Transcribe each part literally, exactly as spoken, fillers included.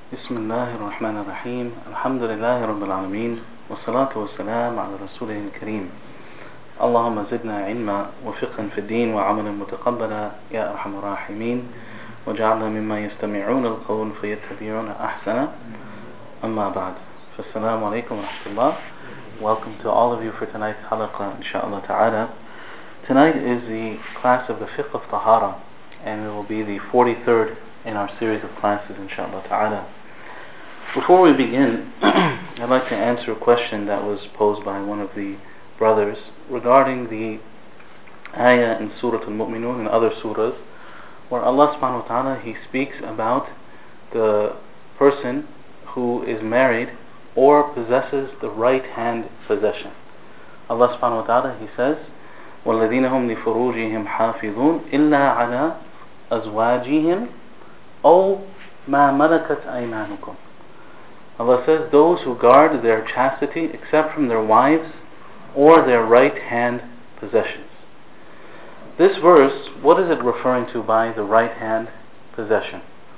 بسم الله الرحمن الرحيم الحمد لله رب العالمين والصلاة والسلام على رسوله الكريم اللهم زدنا علما وفقها في الدين وعملا متقبلا يا أرحم الراحمين وجعلنا مما يستمعون القول فيتبعون أحسنه أما بعد فالسلام عليكم ورحمة الله. Welcome to all of you for tonight's halaqah, inshaAllah ta'ala. Tonight is the class of the fiqh of tahara, and it will be the forty-third in our series of classes, inshaAllah ta'ala. Before we begin, I'd like to answer a question that was posed by one of the brothers regarding the ayah in Surah Al-Mu'minun and other surahs, where Allah subhanahu wa ta'ala, He speaks about the person who is married or possesses the right hand possession. Allah subhanahu wa ta'ala, He says, وَالَّذِينَ هُمْ لِفُرُوجِهِمْ حَافِظُونَ إِلَّا عَلَىٰ أَزْوَاجِهِمْ أَوْ مَا مَلَكَتْ أَيْمَانُكُمْ. Allah says, those who guard their chastity except from their wives or their right hand possessions. This verse, what is it referring to by the right hand possession?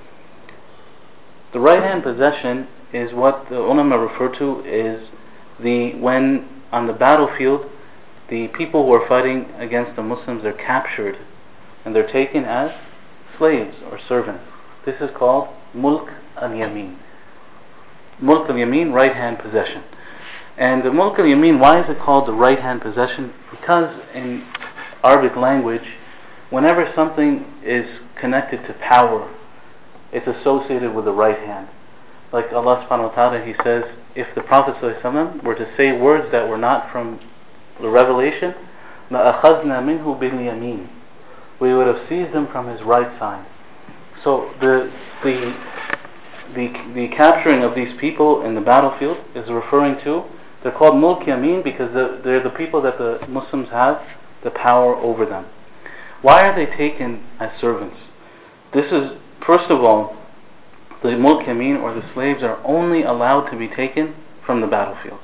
The right hand possession is what the ulama refer to is the when on the battlefield the people who are fighting against the Muslims are captured and they're taken as slaves or servants. This is called mulk al-yamin. Mulk al-yamin, right hand possession. And the mulk al-yamin, why is it called the right hand possession? Because in Arabic language, whenever something is connected to power, it's associated with the right hand. Like Allah subhanahu wa ta'ala, He says, if the Prophet ﷺ were to say words that were not from the revelation, لَأَخَذْنَا مِنْهُ بِالْيَمِينِ, we would have seized him from his right side. So the the the the capturing of these people in the battlefield is referring to, they're called mulk yamin because they're, they're the people that the Muslims have the power over them. Why are they taken as servants? This is, first of all, the mulk yamin or the slaves are only allowed to be taken from the battlefield.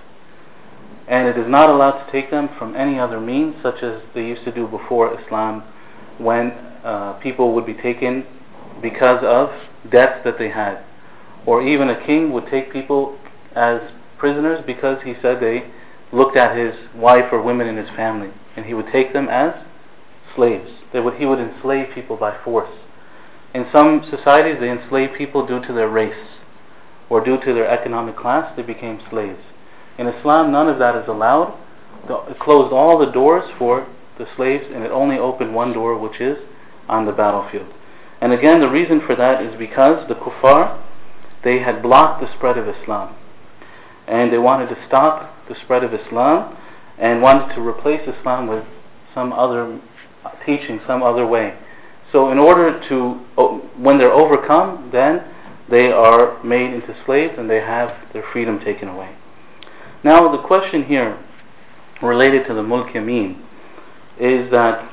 And it is not allowed to take them from any other means, such as they used to do before Islam, when uh, people would be taken because of debts that they had. Or even a king would take people as prisoners because he said they looked at his wife or women in his family, and he would take them as slaves. They would, he would enslave people by force. In some societies, they enslaved people due to their race or due to their economic class. They became slaves. In Islam, none of that is allowed. It closed all the doors for the slaves, and it only opened one door, which is on the battlefield. And again, the reason for that is because the kuffar, they had blocked the spread of Islam, and they wanted to stop the spread of Islam and wanted to replace Islam with some other teaching, some other way. So in order to, when they're overcome, then they are made into slaves and they have their freedom taken away. Now the question here related to the mulk yamin is that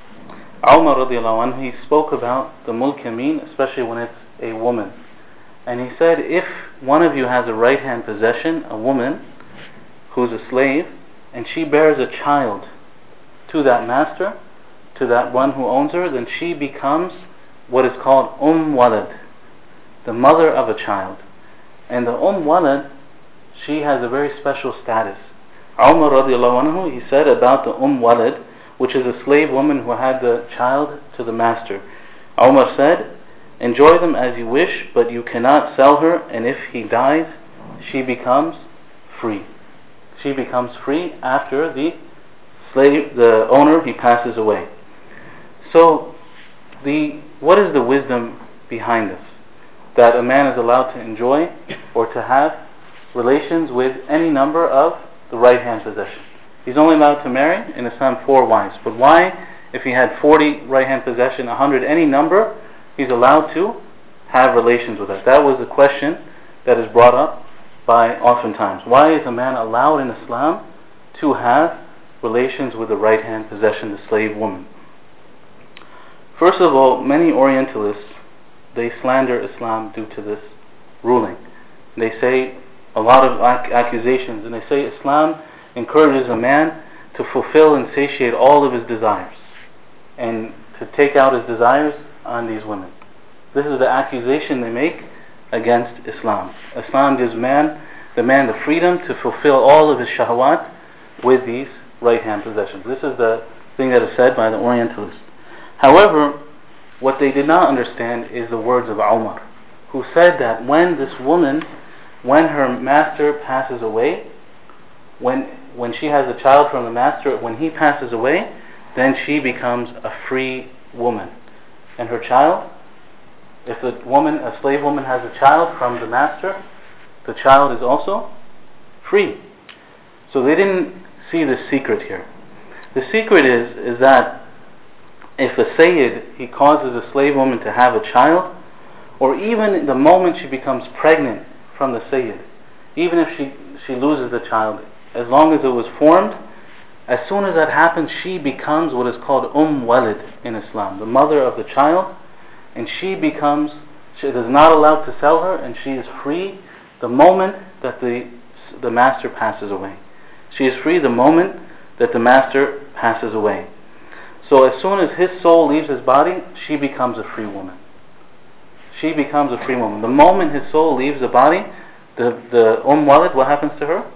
Umar radiallahu anhu, he spoke about the mulk yamin, especially when it's a woman. And he said, if one of you has a right hand possession, a woman who's a slave, and she bears a child to that master, to that one who owns her, then she becomes what is called Umm Walad, the mother of a child. And the Umm Walad, she has a very special status. Umar radiallahu anhu, he said about the Umm Walad, which is a slave woman who had the child to the master. Umar said, enjoy them as you wish, but you cannot sell her, and if he dies, she becomes free. She becomes free after the slave, the owner, he passes away. So, the what is the wisdom behind this? That a man is allowed to enjoy or to have relations with any number of the right hand possession. He's only allowed to marry in Islam four wives. But why, if he had forty right hand possession, a hundred, any number, he's allowed to have relations with us? That was the question that is brought up by oftentimes. Why is a man allowed in Islam to have relations with the right hand possession, the slave woman? First of all, many Orientalists, they slander Islam due to this ruling. They say a lot of ac- accusations, and they say Islam encourages a man to fulfill and satiate all of his desires, and to take out his desires on these women. This is the accusation they make, against Islam. Islam gives man, the man the freedom to fulfill all of his shahwat with these right-hand possessions. This is the thing that is said by the Orientalists. However, what they did not understand is the words of Umar, who said that when this woman, when her master passes away, when when she has a child from the master, when he passes away, then she becomes a free woman. And her child, if a woman, a slave woman has a child from the master, the child is also free. So they didn't see the secret here. The secret is, is that if a Sayyid, he causes a slave woman to have a child, or even the moment she becomes pregnant from the Sayyid, even if she, she loses the child, as long as it was formed, as soon as that happens, she becomes what is called Umm Walid in Islam, the mother of the child, and she becomes, she is not allowed to sell her, and she is free the moment that the, the master passes away. She is free the moment that the master passes away. So as soon as his soul leaves his body, she becomes a free woman. She becomes a free woman. The moment his soul leaves the body, the, the Umm Walid, what happens to her?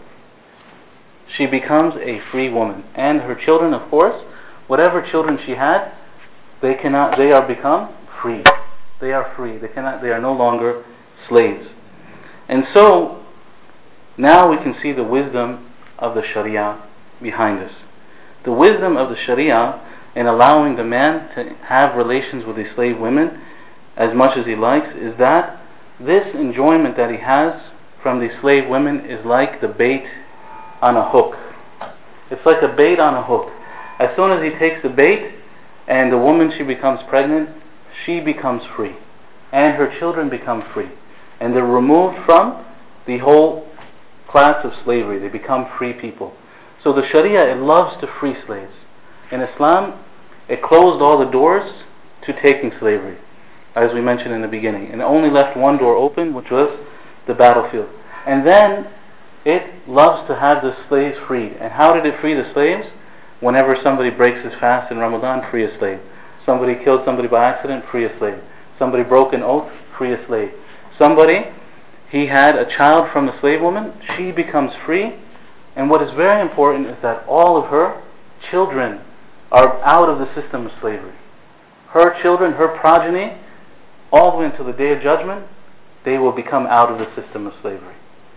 She becomes a free woman. And her children, of course, whatever children she had, they cannot, they are become free. They are free. They cannot, they are no longer slaves. And so, now we can see the wisdom of the Sharia behind us. The wisdom of the Sharia in allowing the man to have relations with the slave women as much as he likes is that this enjoyment that he has from the slave women is like the bait on a hook. It's like a bait on a hook. As soon as he takes the bait and the woman, she becomes pregnant, she becomes free. And her children become free. And they're removed from the whole class of slavery. They become free people. So the Sharia, it loves to free slaves. In Islam, it closed all the doors to taking slavery, as we mentioned in the beginning, and only left one door open, which was the battlefield. And then it loves to have the slaves freed. And how did it free the slaves? Whenever somebody breaks his fast in Ramadan, free a slave. Somebody killed somebody by accident, free a slave. Somebody broke an oath, free a slave. Somebody, he had a child from a slave woman, she becomes free. And what is very important is that all of her children are out of the system of slavery. Her children, her progeny, all the way until the Day of Judgment, they will become out of the system of slavery.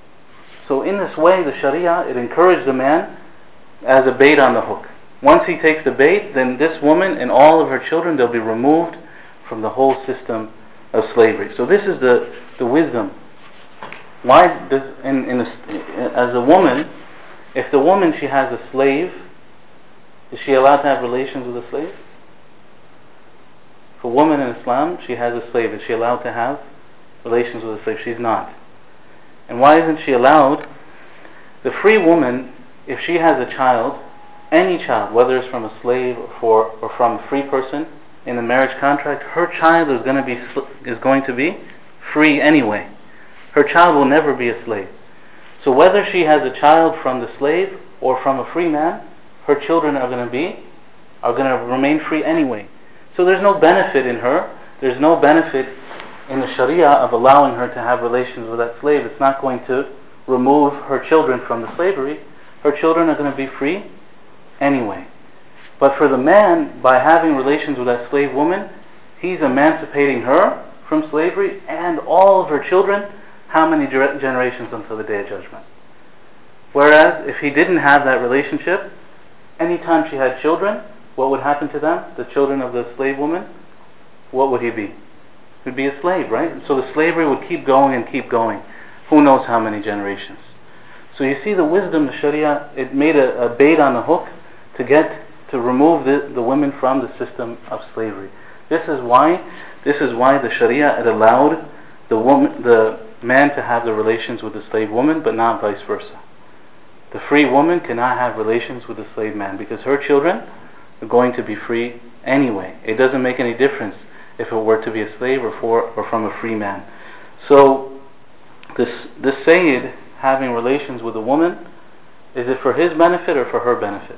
So in this way, the Sharia, it encouraged the man as a bait on the hook. Once he takes the bait, then this woman and all of her children, they'll be removed from the whole system of slavery. So this is the, the wisdom. Why does, in, in a, as a woman, if the woman, she has a slave, is she allowed to have relations with a slave? If a woman in Islam, she has a slave, is she allowed to have relations with a slave? She's not. And why isn't she allowed? The free woman, if she has a child, any child, whether it's from a slave or, for, or from a free person in a marriage contract, her child is going to be is going to be free anyway. Her child will never be a slave. So whether she has a child from the slave or from a free man, her children are going to be are going to remain free anyway. So there's no benefit in her. There's no benefit in the Sharia of allowing her to have relations with that slave. It's not going to remove her children from the slavery. Her children are going to be free anyway. But for the man, by having relations with that slave woman, he's emancipating her from slavery and all of her children. How many generations until the Day of Judgment? Whereas if he didn't have that relationship, anytime she had children, what would happen to them? The children of the slave woman? What would he be? He'd be a slave, right? So the slavery would keep going and keep going. Who knows how many generations? So you see the wisdom, the Sharia, it made a, a bait on the hook to get, to remove the, the women from the system of slavery. This is why, this is why the Sharia, it allowed the woman, the man to have the relations with the slave woman, but not vice versa. The free woman cannot have relations with the slave man because her children are going to be free anyway. It doesn't make any difference if it were to be a slave or for or from a free man. So this this Sayyid having relations with a woman, is it for his benefit or for her benefit?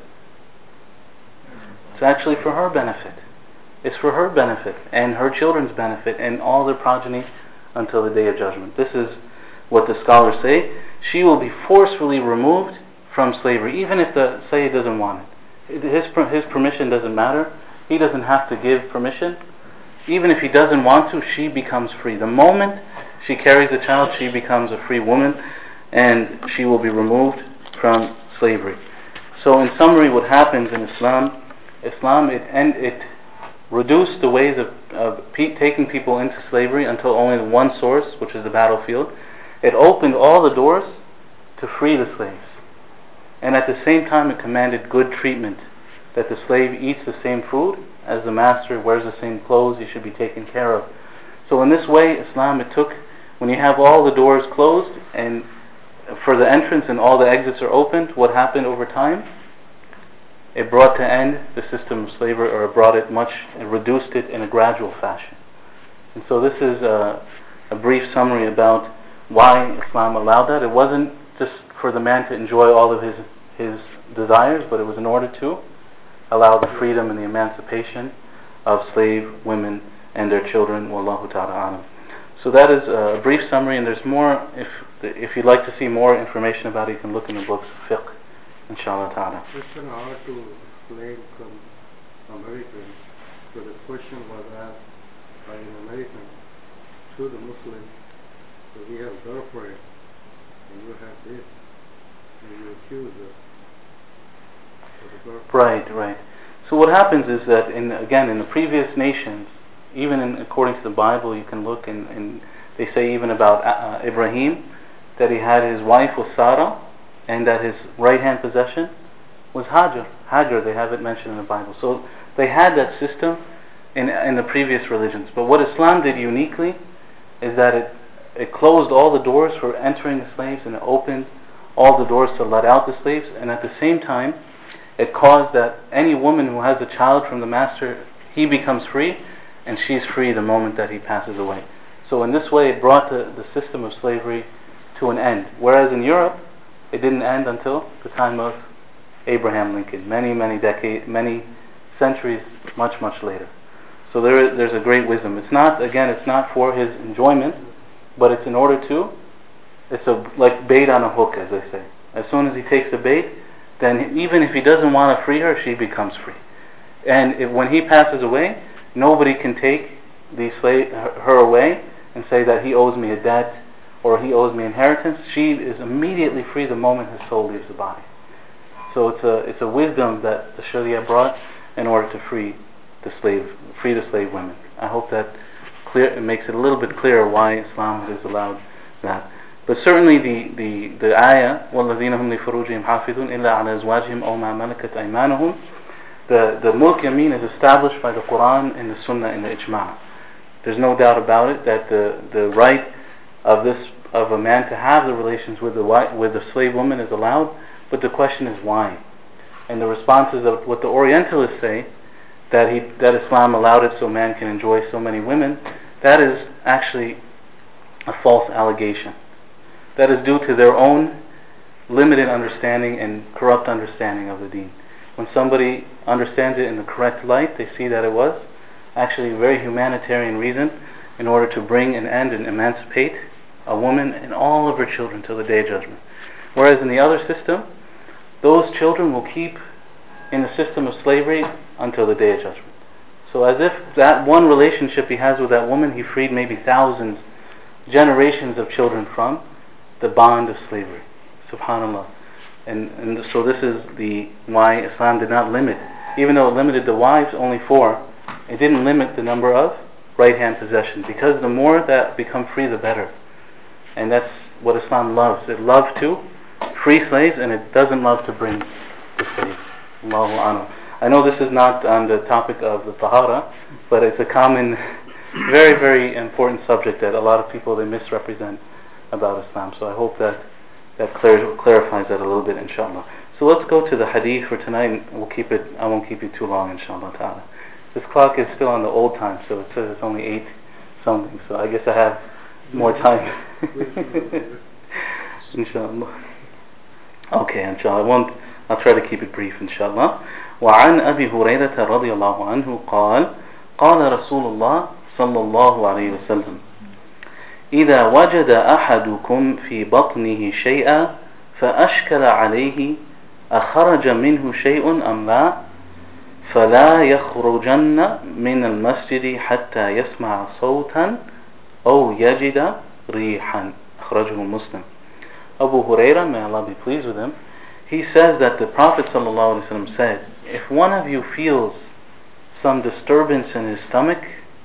It's actually for her benefit. It's for her benefit and her children's benefit and all their progeny until the Day of Judgment. This is what the scholars say. She will be forcefully removed from slavery, even if the Sayyid doesn't want it. His, his permission doesn't matter. He doesn't have to give permission. Even if he doesn't want to, she becomes free. The moment she carries a child, she becomes a free woman, and she will be removed from slavery. So in summary, what happens in Islam, Islam it and it reduced the ways of, of pe- taking people into slavery until only one source, which is the battlefield. It opened all the doors to free the slaves. And at the same time, it commanded good treatment, that the slave eats the same food as the master, wears the same clothes, he should be taken care of. So in this way, Islam, it took, when you have all the doors closed and for the entrance and all the exits are opened, what happened over time? It brought to end the system of slavery, or it brought it much, it reduced it in a gradual fashion. And so this is a, a brief summary about why Islam allowed that. It wasn't just for the man to enjoy all of his, his desires, but it was in order to allow the freedom and the emancipation of slave women and their children. Wallahu ta'ala alam. So that is a brief summary, and there's more. If if you'd like to see more information about it, you can look in the books of fiqh, inshallah ta'ala. It's an hard to explain from Americans. So the question was asked by an American to the Muslim. So we have girlfriend, and you have this, and you accuse us of the girlfriend. Right, right. So what happens is that, in again, in the previous nations, even in, according to the Bible, you can look and, and they say even about uh, Ibrahim, that he had his wife was Sarah, and that his right hand possession was Hajar. Hajar, they have it mentioned in the Bible. So they had that system in in the previous religions. But what Islam did uniquely is that it it closed all the doors for entering the slaves, and it opened all the doors to let out the slaves, and at the same time it caused that any woman who has a child from the master, he becomes free, and she's free the moment that he passes away. So in this way it brought the, the system of slavery to an end. Whereas in Europe, it didn't end until the time of Abraham Lincoln, many, many decades, many centuries, much, much later. So there, is, there's a great wisdom. It's not, again, it's not for his enjoyment, but it's in order to, it's a like bait on a hook, as they say. As soon as he takes the bait, then even if he doesn't want to free her, she becomes free. And if, when he passes away, nobody can take the slave, her away and say that he owes me a debt or he owes me inheritance. She is immediately free the moment his soul leaves the body. So it's a it's a wisdom that the Sharia brought in order to free the slave, free the slave women. I hope that clear it makes it a little bit clearer why Islam has allowed that. But certainly the the the ayah وَالَّذِينَ هُمْ لِفُرُوجِهِمْ حَافِظُونَ إِلَّا عَلَى أَزْوَاجِهِمْ أَوْ مَا مَلَكَتْ أَيْمَانُهُمْ. The the mulk yamin is established by the Quran and the Sunnah and the Ijma'. There's no doubt about it that the the right of this of a man to have the relations with the wife, with the slave woman is allowed. But the question is why? And the response is of what the Orientalists say, that he that Islam allowed it so man can enjoy so many women. That is actually a false allegation. That is due to their own limited understanding and corrupt understanding of the deen. When somebody understands it in the correct light, they see that it was actually a very humanitarian reason in order to bring an end and emancipate a woman and all of her children till the Day of Judgment. Whereas in the other system, those children will keep in the system of slavery until the Day of Judgment. So as if that one relationship he has with that woman, he freed maybe thousands, generations of children from the bond of slavery. Subhanallah. And, and so this is the why Islam did not limit, even though it limited the wives only four, it didn't limit the number of right-hand possessions, because the more that become free, the better. And that's what Islam loves. It loves to free slaves, and it doesn't love to bring the slaves. Allahu Anhu. I know this is not on the topic of the Tahara, but it's a common, very, very important subject that a lot of people, they misrepresent about Islam. So I hope that that clar- clarifies that a little bit, inshallah. So let's go to the hadith for tonight. We'll keep it, I won't keep you too long, inshallah ta'ala. This clock is still on the old time, so it says it's only eight something, so I guess I have more time. Inshallah. Okay, inshallah. I won't, I'll try to keep it brief, inshallah. وعن أبي هريرة رضي الله عنه قال قال رسول الله صلى الله عليه وسلم إذا وجد أحدكم في بطنه شيئا فأشكل عليه أخرج منه شيء أم لا فلا يخرجن من المسجد حتى يسمع صوتا أو يجد ريحا. أخرجه مسلم. Abu Hurairah, may Allah be pleased with him, he says that the Prophet ﷺ said, if one of you feels some disturbance in his stomach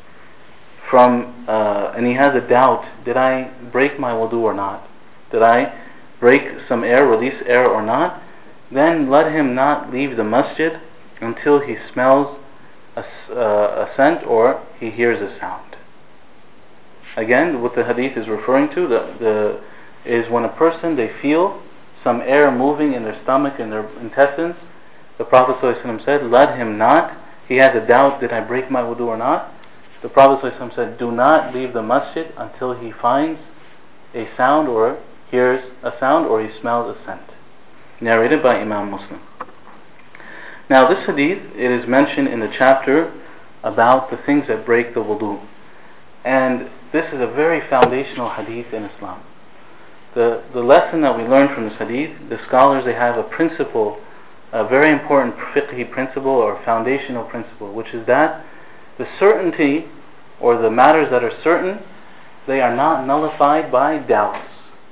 from uh, and he has a doubt, did I break my wudu or not? Did I break some air, release air or not? Then let him not leave the masjid until he smells a, uh, a scent or he hears a sound. Again, what the hadith is referring to the, the, is when a person, they feel some air moving in their stomach and their intestines, the Prophet ﷺ said, let him not. He has a doubt, did I break my wudu or not? The Prophet ﷺ said, do not leave the masjid until he finds a sound or hears a sound or he smells a scent. Narrated by Imam Muslim. Now this hadith, it is mentioned in the chapter about the things that break the wudu. And this is a very foundational hadith in Islam. The, the lesson that we learn from this hadith, the scholars, they have a principle, a very important fiqhi principle or foundational principle, which is that the certainty or the matters that are certain, they are not nullified by doubts.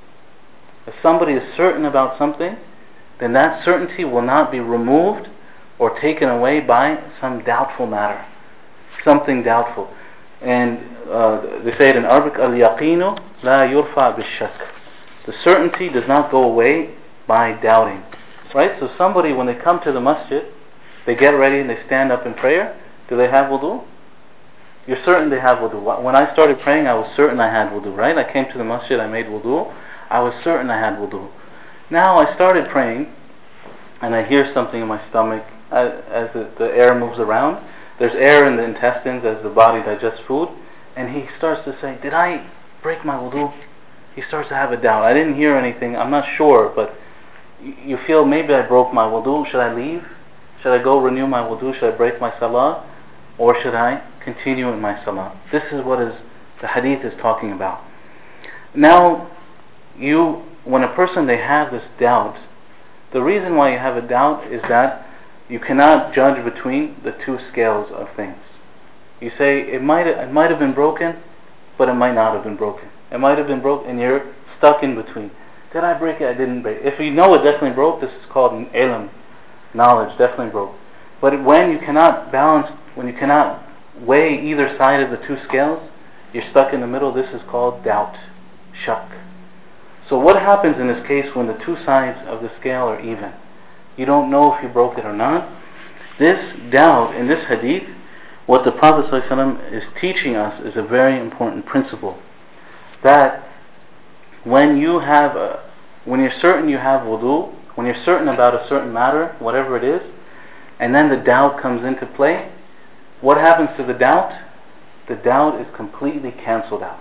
If somebody is certain about something, then that certainty will not be removed or taken away by some doubtful matter, something doubtful. And uh, they say it in Arabic, al-yaqinu la yurfa bil-shak. The certainty does not go away by doubting. Right? So somebody, when they come to the masjid, they get ready and they stand up in prayer. Do they have wudu? You're certain they have wudu. When I started praying, I was certain I had wudu, right? I came to the masjid, I made wudu. I was certain I had wudu. Now I started praying, and I hear something in my stomach as, as the, the air moves around. There's air in the intestines as the body digests food. And he starts to say, did I break my wudu? He starts to have a doubt. I didn't hear anything. I'm not sure, but you feel maybe I broke my wudu. Should I leave? Should I go renew my wudu? Should I break my salah? Or should I continue in my salah? This is what is the hadith is talking about. Now, you, when a person, they have this doubt, the reason why you have a doubt is that you cannot judge between the two scales of things. You say, it might it might have been broken, but it might not have been broken. It might have been broken, and you're stuck in between. Did I break it? I didn't break it. If you know it definitely broke, this is called an ilm, knowledge, definitely broke. But when you cannot balance, when you cannot weigh either side of the two scales, you're stuck in the middle, this is called doubt, shak. So what happens in this case when the two sides of the scale are even? You don't know if you broke it or not. This doubt in this hadith, what the Prophet ﷺ is teaching us is a very important principle. That when you have, a, when you're certain you have wudu, when you're certain about a certain matter, whatever it is, and then the doubt comes into play, what happens to the doubt? The doubt is completely cancelled out.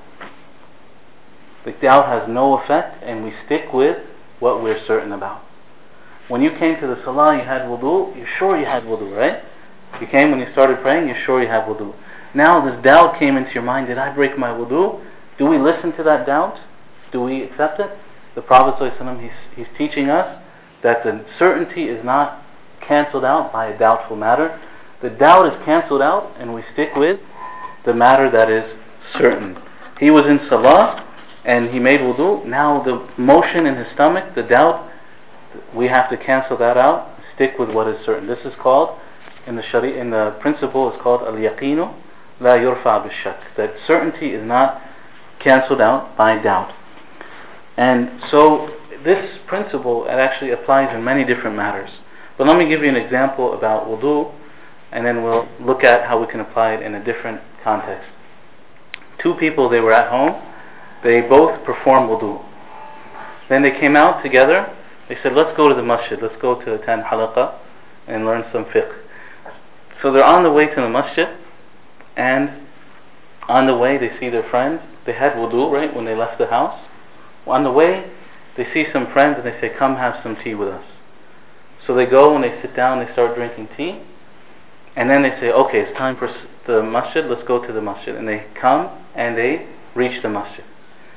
The doubt has no effect, and we stick with what we're certain about. When you came to the salah, you had wudu, you're sure you had wudu, right? You came when you started praying, you're sure you have wudu. Now this doubt came into your mind, did I break my wudu? Do we listen to that doubt? Do we accept it? The Prophet ﷺ, he's, he's teaching us that the certainty is not cancelled out by a doubtful matter. The doubt is cancelled out, and we stick with the matter that is certain. He was in salah, and he made wudu. Now the motion in his stomach, the doubt, we have to cancel that out, stick with what is certain. This is called, in the Sharia, in the principle, it's called al-yaqinu la yurfa bil-shak. That certainty is not cancelled out by doubt. And so this principle, it actually applies in many different matters. But let me give you an example about wudu, and then we'll look at how we can apply it in a different context. Two people, they were at home, they both performed wudu. Then they came out together, they said, let's go to the masjid, let's go to attend halaqah and learn some fiqh. So they're on the way to the masjid, and on the way they see their friends. They had wudu, right, when they left the house. On the way, they see some friends and they say, come have some tea with us. So they go and they sit down, they start drinking tea, and then they say, okay, it's time for the masjid, let's go to the masjid. And they come and they reach the masjid.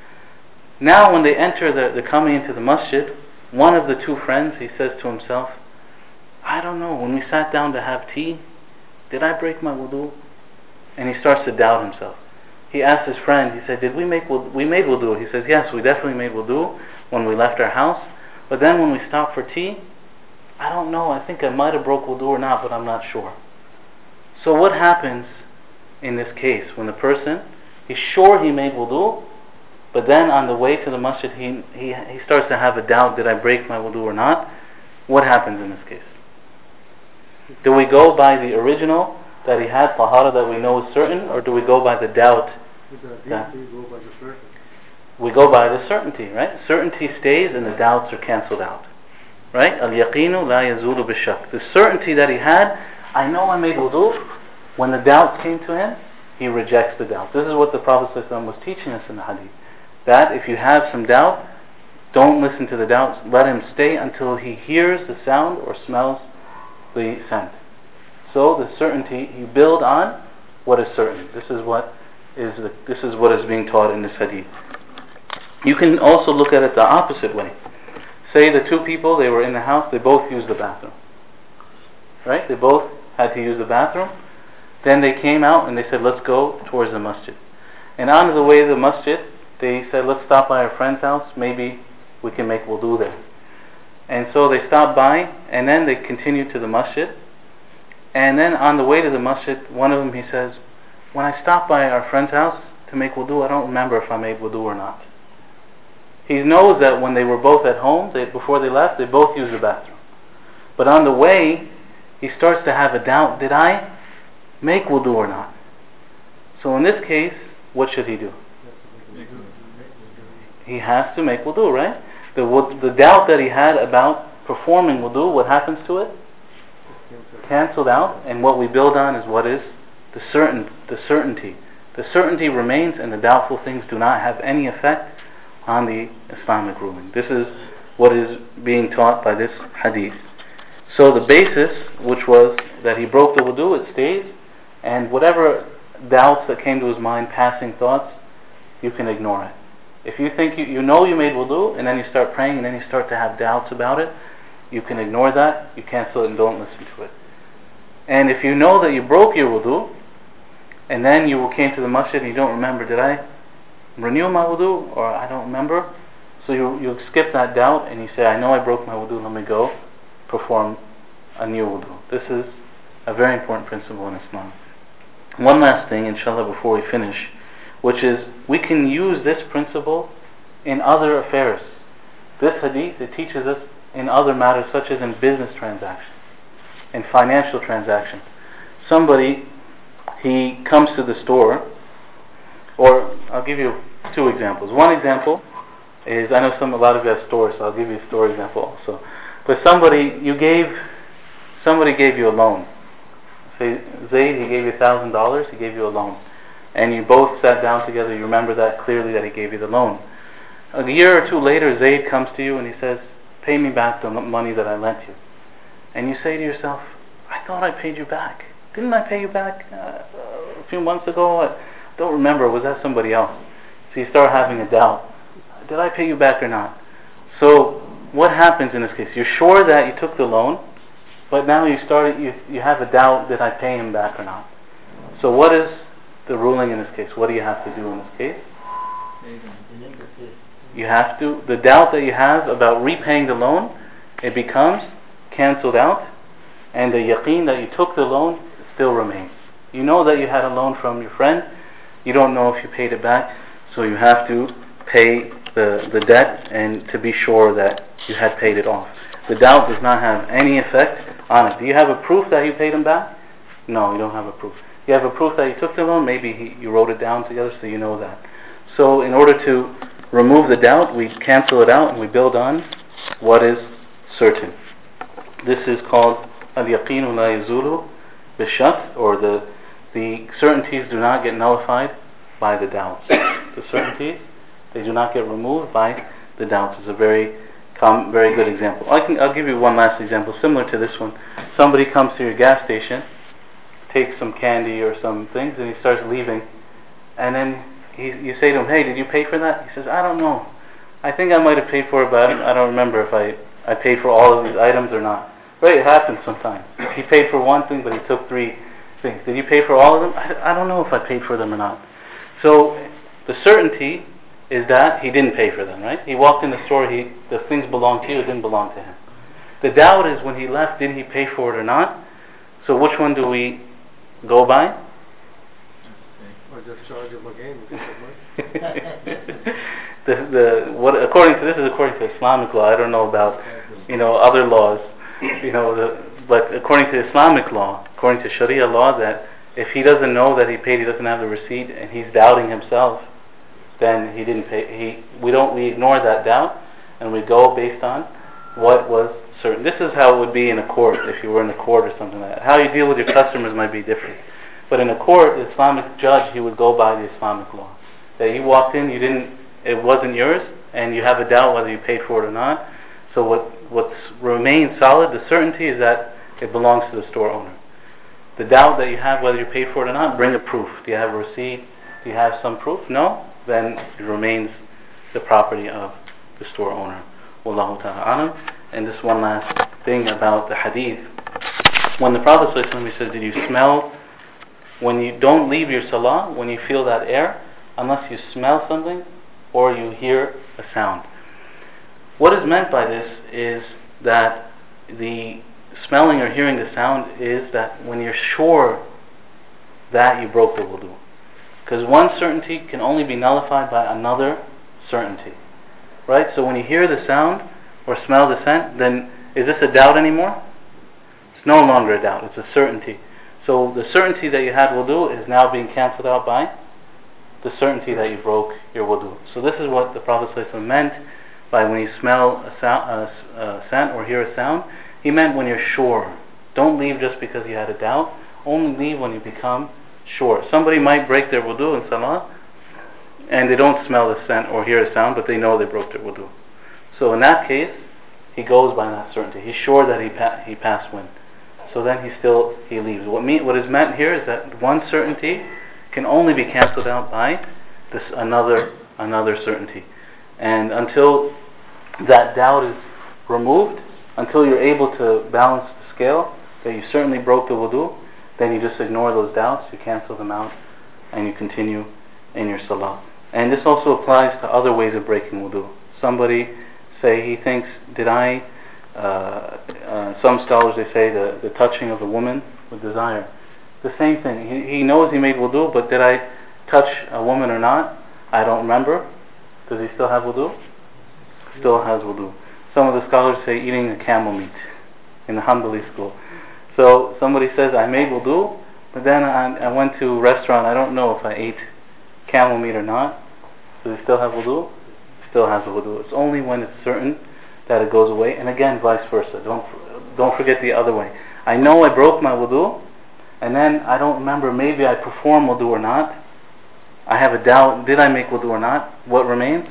Now when they enter, the, they're coming into the masjid, one of the two friends, he says to himself, I don't know, when we sat down to have tea, did I break my wudu? And he starts to doubt himself. He asks his friend, he said, did we make wudu? We made wudu. He says, yes, we definitely made wudu when we left our house. But then when we stopped for tea, I don't know, I think I might have broke wudu or not, but I'm not sure. So what happens in this case when the person, he's sure he made wudu, but then on the way to the masjid he, he, he starts to have a doubt, did I break my wudu or not? What happens in this case? Do we go by the original that he had, tahara, that we know is certain, or do we go by the doubt? That we go by the certainty. We go by the certainty, right? Certainty stays and the doubts are cancelled out. Right? Al-yaqinu la yazulu bishak. The certainty that he had, I know I made wudu. When the doubt came to him, he rejects the doubt. This is what the Prophet ﷺ was teaching us in the hadith. That if you have some doubt, don't listen to the doubts. Let him stay until he hears the sound or smells the scent. So the certainty, you build on what is certain. This is what is the, this is what is being taught in this hadith. You can also look at it the opposite way. Say the two people, they were in the house, they both used the bathroom. Right? They both had to use the bathroom. Then they came out and they said, let's go towards the masjid. And on the way to the masjid, they said, let's stop by our friend's house. Maybe we can make wudu there. And so they stopped by, and then they continued to the masjid. And then on the way to the masjid, one of them, he says, when I stopped by our friend's house to make wudu, I don't remember if I made wudu or not. He knows that when they were both at home, they, before they left, they both used the bathroom. But on the way, he starts to have a doubt, did I make wudu or not? So in this case, what should he do? He has to make wudu, right? The, the doubt that he had about performing wudu, what happens to it? Cancelled out, and what we build on is what is the certain, the certainty. The certainty remains, and the doubtful things do not have any effect on the Islamic ruling. This is what is being taught by this hadith. So the basis, which was that he broke the wudu, it stays, and whatever doubts that came to his mind, passing thoughts, you can ignore it. If you think you, you know you made wudu, and then you start praying, and then you start to have doubts about it, you can ignore that, you cancel it and don't listen to it. And if you know that you broke your wudu, and then you came to the masjid and you don't remember, did I renew my wudu, or I don't remember? So you, you skip that doubt and you say, I know I broke my wudu, let me go perform a new wudu. This is a very important principle in Islam. One last thing, inshallah, before we finish, which is we can use this principle in other affairs. This hadith, it teaches us in other matters, such as in business transactions, in financial transactions. Somebody, he comes to the store, or I'll give you two examples. One example is, I know some a lot of you have stores, so I'll give you a store example also. But somebody, you gave, somebody gave you a loan. Say, Zayd, he gave you a thousand dollars, he gave you a loan. And you both sat down together, you remember that clearly that he gave you the loan. A year or two later, Zayd comes to you and he says, pay me back the money that I lent you. And you say to yourself, I thought I paid you back. Didn't I pay you back uh, a few months ago? I don't remember, was that somebody else? So you start having a doubt. Did I pay you back or not? So what happens in this case? You're sure that you took the loan, but now you started, you, you have a doubt, did I pay him back or not? So what is the ruling in this case? What do you have to do in this case? You have to, the doubt that you have about repaying the loan, it becomes cancelled out, and the yaqeen that you took the loan still remains. You know that you had a loan from your friend, you don't know if you paid it back, so you have to pay the, the debt and to be sure that you had paid it off. The doubt does not have any effect on it. Do you have a proof that you paid him back? No, you don't have a proof. You have a proof that you took the loan, maybe he, you wrote it down together so you know that. So in order to remove the doubt, we cancel it out and we build on what is certain. This is called al-yaqinu la yazulu bishak, or the the certainties do not get nullified by the doubts. The certainties, they do not get removed by the doubts. It's a very com- very good example. I can, I'll give you one last example similar to this one. Somebody comes to your gas station, takes some candy or some things, and he starts leaving, and then he, you say to him, hey, did you pay for that? He says, I don't know. I think I might have paid for it, but I don't, I don't remember if I, I paid for all of these items or not. Right, it happens sometimes. He paid for one thing, but he took three things. Did you pay for all of them? I, I don't know if I paid for them or not. So the certainty is that he didn't pay for them, right? He walked in the store, he the things belonged to you, it didn't belong to him. The doubt is when he left, didn't he pay for it or not? So which one do we go by? Or just charge him again. the the what according to this is according to Islamic law. I don't know about you know other laws, you know, the, but according to Islamic law, according to Sharia law, that if he doesn't know that he paid, he doesn't have the receipt, and he's doubting himself, then he didn't pay. He we don't we ignore that doubt, and we go based on what was certain. This is how it would be in a court if you were in a court or something like that. How you deal with your customers might be different. But in a court, the Islamic judge, he would go by the Islamic law. That you walked in, you didn't, it wasn't yours, and you have a doubt whether you paid for it or not. So what what's remains solid, the certainty is that it belongs to the store owner. The doubt that you have whether you paid for it or not, bring a proof. Do you have a receipt? Do you have some proof? No? Then it remains the property of the store owner. Wallahu ta'ala alam. And this one last thing about the hadith. When the Prophet ﷺ says, did you smell, when you don't leave your salah, when you feel that air, unless you smell something or you hear a sound. What is meant by this is that the smelling or hearing the sound is that when you're sure that you broke the wudu. Because one certainty can only be nullified by another certainty. Right? So when you hear the sound or smell the scent, then is this a doubt anymore? It's no longer a doubt, it's a certainty. So the certainty that you had wudu is now being cancelled out by the certainty that you broke your wudu. So this is what the Prophet ﷺ meant by when you smell a, sound, a, a scent or hear a sound. He meant when you're sure. Don't leave just because you had a doubt. Only leave when you become sure. Somebody might break their wudu in salah and they don't smell the scent or hear a sound, but they know they broke their wudu. So in that case, he goes by that certainty. He's sure that he pa- he passed wind. So then he still he leaves. What me what is meant here is that one certainty can only be cancelled out by this another another certainty. And until that doubt is removed, until you're able to balance the scale, that you certainly broke the wudu, then you just ignore those doubts, you cancel them out, and you continue in your salah. And this also applies to other ways of breaking wudu. Somebody say he thinks, did I, uh, uh, some scholars they say the, the touching of a woman with desire. The same thing, he, he knows he made wudu, but did I touch a woman or not? I don't remember. Does he still have wudu? Still has wudu. Some of the scholars say eating a camel meat in the Hanbali school. So somebody says, I made wudu, but then I, I went to a restaurant, I don't know if I ate camel meat or not. Does he still have wudu? Still has a wudu. It's only when it's certain that it goes away, and again vice versa. Don't don't forget the other way. I know I broke my wudu, and then I don't remember, maybe I performed wudu or not. I have a doubt, did I make wudu or not? What remains?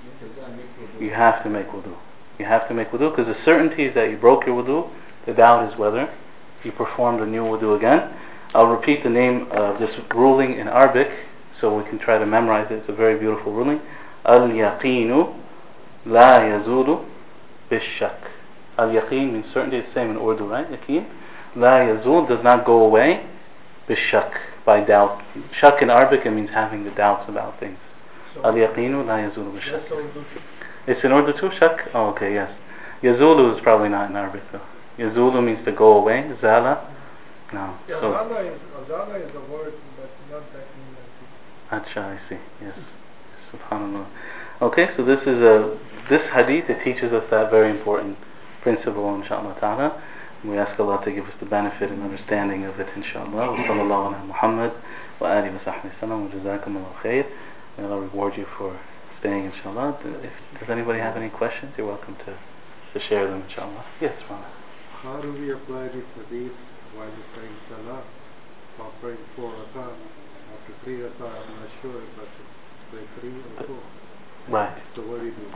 You have to make wudu. You have to make wudu, because the certainty is that you broke your wudu. The doubt is whether you performed a new wudu again. I'll repeat the name of this ruling in Arabic, so we can try to memorize it. It's a very beautiful ruling. Al-yaqeenu la yazulu bish-shak. Al-yaqeen means certainty. It's the same in Urdu, right? Yaqeen. La yazul does not go away bish-shak, by doubt. Shak in Arabic, it means having the doubts about things. Al-yaqeenu la yazulu bish-shak. It's in Urdu too, shak? Oh, okay, yes. Yazulu is probably not in Arabic though. Yazulu means to go away. Zala? No. Yeah, so, Azala is, Azala is a word, but not that meaning. Acha, I see. Yes. Subhanallah. Okay, so this is a this hadith. It teaches us that very important principle, inshallah ta'ala. We ask Allah to give us the benefit and understanding of it, inshallah. Wa sallallahu ala Muhammad wa alihi wa sahbihi sallam wa jazakum Allah khair. May Allah reward you for staying, inshallah. If, does anybody have any questions? You're welcome to, to share them, inshallah. Yes, Rana. How do we apply this hadith while we're praying salah? Or praying four rakah? After three rakah, I'm not sure, but pray three or four. Right. So what do you do?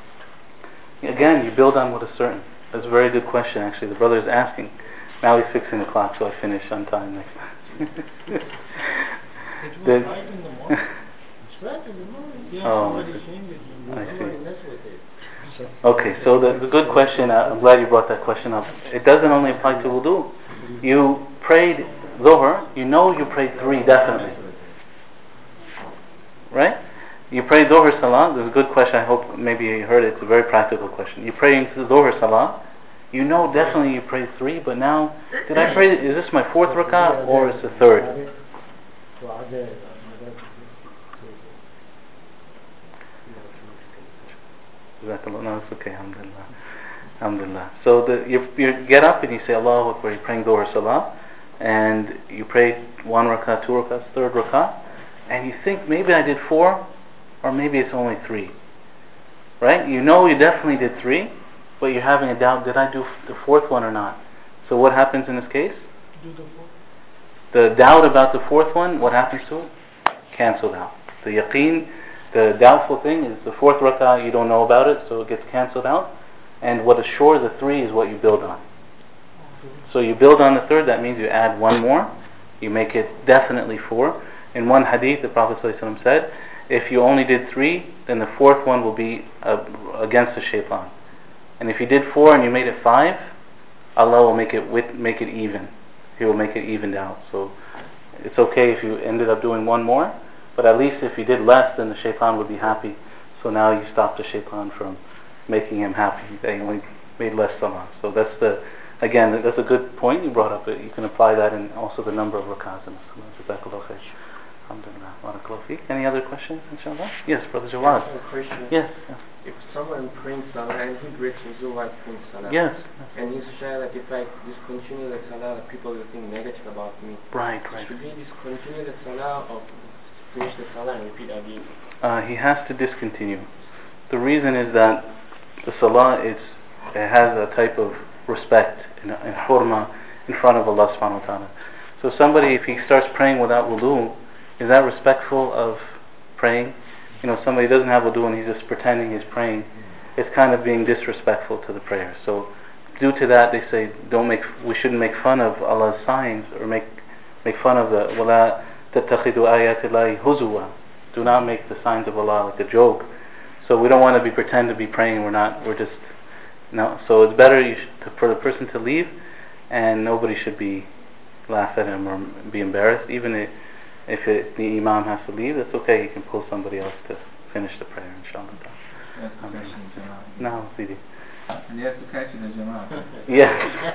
Pray. Again, you build on what is certain. That's a very good question, actually. The brother is asking. Now he's fixing the clock, so I finish on time next time. It was five in the morning. Oh, I see. Okay, so the, the good question, uh, I'm glad you brought that question up. It doesn't only apply to wudu. You prayed Zohar, you know you prayed three definitely. Right? You pray Zohar Salah, this is a good question, I hope maybe you heard it, it's a very practical question. You pray into Zohar Salah, you know definitely you prayed three, but now, did I pray, is this my fourth rak'ah or is it the third? No, it's okay, alhamdulillah. Alhamdulillah. So the, you, you get up and you say Allahu Akbar, you're praying Zohar Salah, and you pray one rak'ah, two rak'ahs, third rak'ah, and you think maybe I did four, or maybe it's only three. Right? You know you definitely did three, but you're having a doubt, did I do the fourth one or not? So what happens in this case? Do the fourth. The doubt about the fourth one, what happens to it? Cancelled out. The yaqeen, the doubtful thing is the fourth rak'ah, you don't know about it, so it gets cancelled out. And what is sure, the three, is what you build on. So you build on the third, that means you add one more, you make it definitely four. In one hadith, the Prophet ﷺ said, if you only did three, then the fourth one will be uh, against the shaitan. And if you did four and you made it five, Allah will make it with, make it even. He will make it evened out. So it's okay if you ended up doing one more, but at least if you did less, then the shaitan would be happy. So now you stop the shaitan from making him happy that he only made less salah. So that's the, again, that's a good point you brought up. You can apply that in also the number of rak'ahs in the salah. Jazakallah khair. Alhamdulillah. Barakallahu feek. Any other questions, inshallah? Yes, Brother Jawad. Yes, yes. If someone prays salah and he breaks wudu while praying salah, yes, and he's shy that if I discontinue the salah, people will think negative about me. Right, right. Should he discontinue the salah or finish the salah and repeat again? Uh, he has to discontinue. The reason is that the salah is, it has a type of respect and, and hurma in front of Allah subhanahu wa ta'ala. So somebody, if he starts praying without wudu, is that respectful of praying? You know, somebody doesn't have wudu and he's just pretending he's praying. It's kind of being disrespectful to the prayer. So due to that, they say don't make, we shouldn't make fun of Allah's signs or make make fun of the وَلَا تَتَّخِذُوا آيَاتِ اللَّهِ هُزُوًا. Do not make the signs of Allah like a joke. So we don't want to be pretend to be praying. We're not. We're just no. So it's better you should, to, for the person to leave, and nobody should be laugh at him or be embarrassed. Even if, if it, the imam has to leave, that's okay. He can pull somebody else to finish the prayer. Inshallah. That's the question, Jama'ah. No, Sidi. And he has to catch it, the Jama'ah. Yes.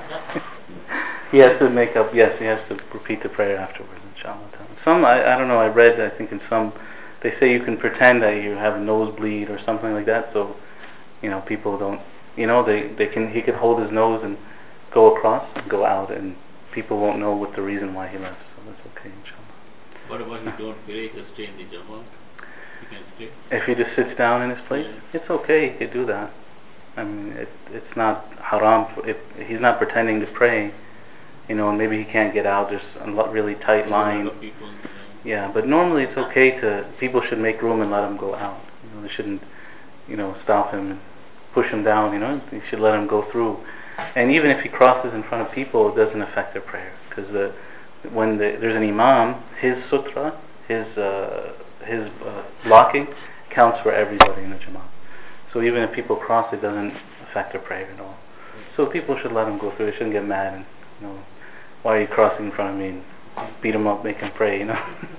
He has to make up. Yes, he has to repeat the prayer afterwards. Inshallah. Some I, I don't know. I read. I think in some. They say you can pretend that you have a nosebleed or something like that, so you know people don't. You know they, they can. He can hold his nose and go across, and go out, and people won't know what the reason why he left. So that's okay, inshallah. What about he don't pray? He stay in the Jamaat? He can stay. If he just sits down in his place, yeah. It's okay. He could do that. I mean, it, it's not haram. For, if he's not pretending to pray, you know, and maybe he can't get out. There's a really tight line. People, Yeah, but normally it's okay to, people should make room and let him go out. You know, they shouldn't, you know, stop him and push him down, you know, you should let him go through. And even if he crosses in front of people, it doesn't affect their prayer. Because the, when the, there's an imam, his sutra, his, uh, his uh, blocking counts for everybody in the Jama'ah. So even if people cross, it doesn't affect their prayer at all. So people should let him go through, they shouldn't get mad and, you know, why are you crossing in front of me? And, beat him up, make him pray, you know.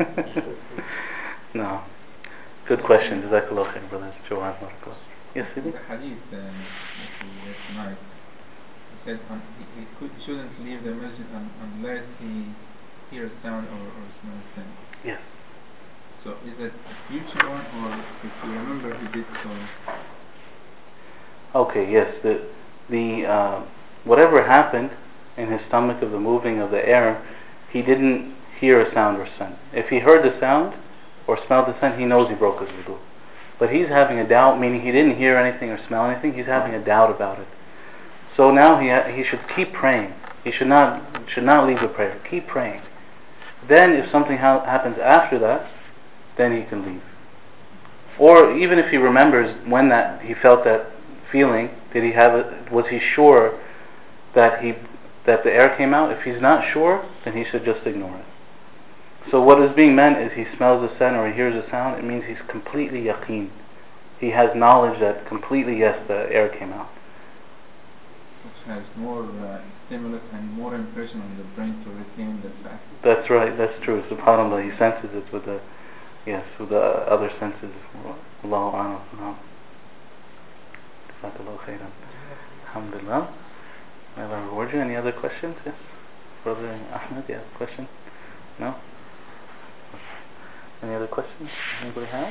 No. Good question. Jazakallah khair, brothers. Jawad Marcos. Yes, Sidi? The hadith uh, that we read tonight, he said um, he, he could, shouldn't leave the masjid un, unless he hears sound or, or smells scent. Yes. So is that a future one, or if you remember he did so? Okay, yes. The, the uh, whatever happened in his stomach of the moving of the air, he didn't hear a sound or scent. If he heard the sound or smelled the scent, he knows he broke his wudu. But he's having a doubt, meaning he didn't hear anything or smell anything, he's having a doubt about it. So now he ha- he should keep praying. He should not should not leave the prayer. Keep praying. Then if something ha- happens after that, then he can leave. Or even if he remembers when that he felt that feeling, did he have a, was he sure that he that the air came out? If he's not sure, then he should just ignore it. So what is being meant is he smells a scent or he hears a sound, it means he's completely yaqeen. He has knowledge that completely, yes, the air came out. Which has more uh, stimulus and more impression on the brain to retain the fact. That's right, that's true. SubhanAllah, he senses it with the, yes, with the other senses. Allahu a'lam. No. Jazakallahu khairan. Alhamdulillah. May Allah reward you. Any other questions? Yes? Brother Ahmed, you have a question? No? Any other questions? Anybody have?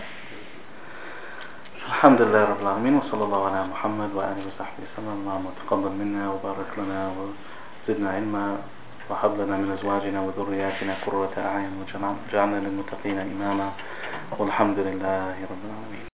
الحمد لله رب العالمين وصلى الله على محمد وآله وصحبه وسلم. اللهم تقبل منا وبارك لنا وزدنا علما وهب لنا من أزواجنا وذرياتنا قرة أعين وجعلنا للمتقين إماما والحمد لله رب العالمين.